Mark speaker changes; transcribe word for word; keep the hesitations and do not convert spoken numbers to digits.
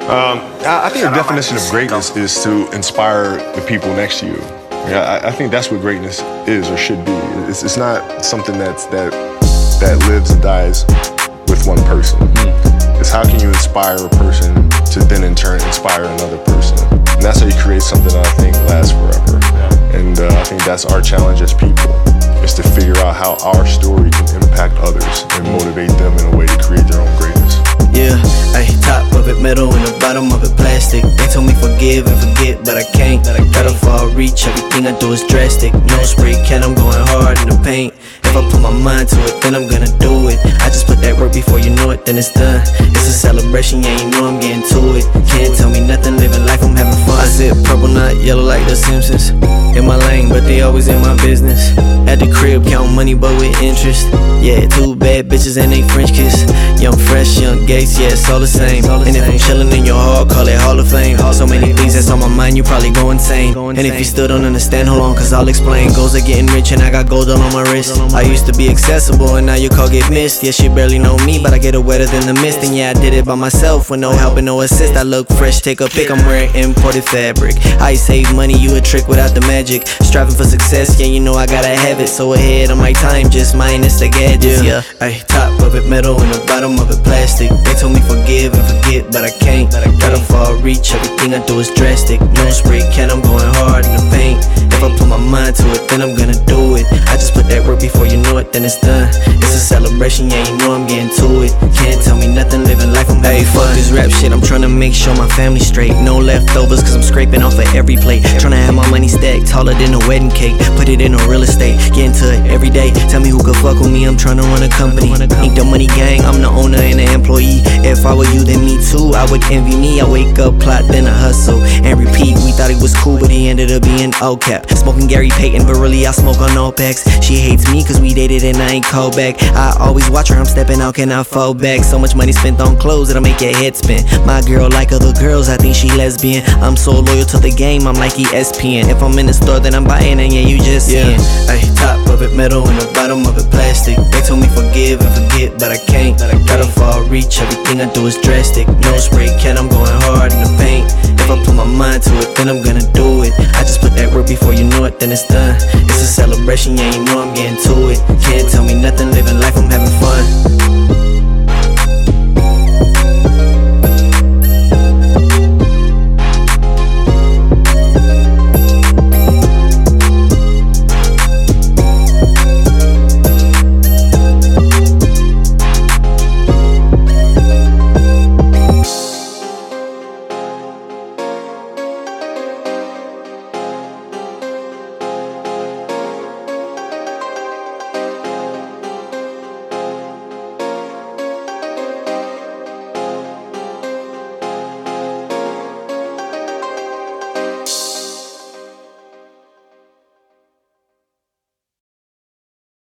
Speaker 1: Um, I, I think the definition of greatness is to inspire the people next to you. Yeah, I, I think that's what greatness is or should be. It's, it's not something that's that that lives and dies with one person. Mm. It's how can you inspire a person to then in turn inspire another person. And that's how you create something that I think lasts forever. Yeah. And uh, I think that's our challenge as people, is to figure out how our story can impact others and motivate them in a way to create their own greatness.
Speaker 2: Yeah, ay, top of it metal and the bottom of it plastic. They told me forgive and forget, but I can't. Gotta fall reach, everything I do is drastic. No spray can, I'm going hard in the paint. If I put my mind to it, then I'm gonna do it. I just put that work before you know it, then it's done. It's a celebration, yeah, you know I'm getting to it. Can't tell me nothing, living life, I'm having fun. I said purple, not yellow like the Simpsons. In my lane, but they always in my business. At the crib, count money, but with interest. Yeah, two bad bitches and they French kiss. Young fresh, young gates, yeah, it's all the same. And if I'm chillin' in your heart, call it Hall of Fame. So many things that's on my mind, you probably go insane. And if you still don't understand, hold on, cause I'll explain. Goals are getting rich and I got gold all on my wrist. I used to be accessible and now your call get missed. Yeah, she barely know me, but I get her wetter than the mist. And yeah, I did it by myself with no help and no assist. I look fresh, take a pic, I'm wearing imported fabric. I save money, you a trick without the magic. Striving for success, yeah, you know I gotta have it. So ahead on my time, just minus the gadgets. Yeah, ay, top of it metal and the bottom of it plastic. They told me forgive and forget, but I can't. Gotta fall reach, everything I do is drastic. No spray can, I'm going hard in the paint. If I put my mind to it, then I'm gonna do it. I just put that work before you know it, then it's done. It's a celebration, yeah, you know I'm getting to it. Can't tell me nothing, living life, I'm having fun. Fuck this rap shit, I'm tryna make sure my family's straight. No leftovers, cause I'm scraping off of every plate. Tryna have my money stacked taller than a wedding cake. Put it in a real estate, get into it every day. Tell me who could fuck with me, I'm tryna run a company. Ain't the money gang, I'm the owner and the employee. If I were you, then me too, I would envy me. I wake up, plot, then I hustle and repeat. We thought he was cool, but he ended up being O-cap. Smoking Gary Payton, but really I smoke on all packs. She hates me cause we dated and I ain't called back. I always watch her, I'm stepping out, can I fall back? So much money spent on clothes, it'll make your head spin. My girl like other girls, I think she lesbian. I'm so loyal to the game, I'm like E S P N. If I'm in the store, then I'm buying, and yeah, you just yeah. seeing. Ay, top of it metal and the bottom of it plastic. They told me forgive and forget, but I can't. Gotta fall reach, everything I do is drastic. No spray can, I'm going hard in the paint. If I put my mind to it, then I'm gonna do it. I just put that work before you know it, then it's done. It's a celebration, yeah, you know I'm getting to it. Can't tell me nothing, living life, I'm having fun.